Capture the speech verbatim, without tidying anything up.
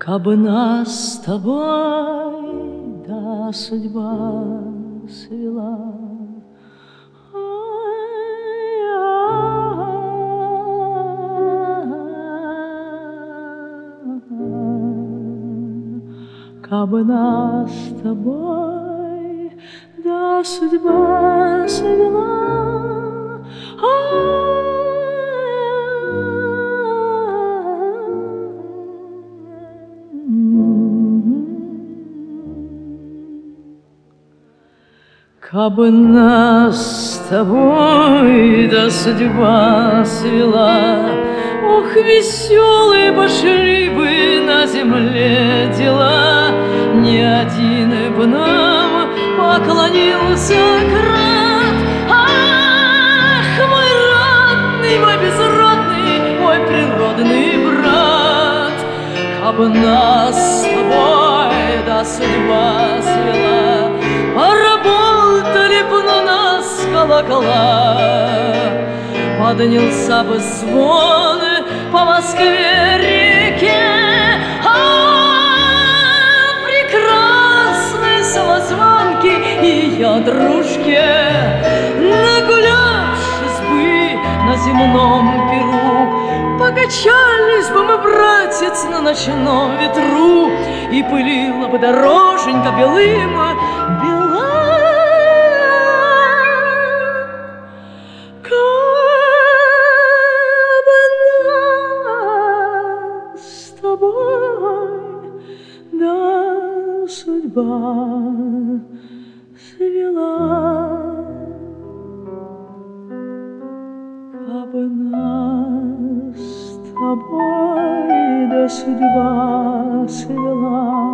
Кабы нас с тобой, да, судьба свела. Кабы нас с тобой, да, судьба свела. Кабы нас с тобой, да, судьба свела, ох, веселые пошли бы на земле дела, ни один бы нам поклонился крат. Ах, мой родный, мой безродный, мой природный брат, кабы нас с тобой, да, судьба свела, поработали б на нас колокола, поднялся бы звон по Москве-реке. А, прекрасные самозванки и ее дружки, нагулявшись бы на земном перу, покачались бы мы, братец, на ночном ветру, и пылила бы дороженька белым бела. Да, судьба свела, кабы нас с тобой, да, судьба свела.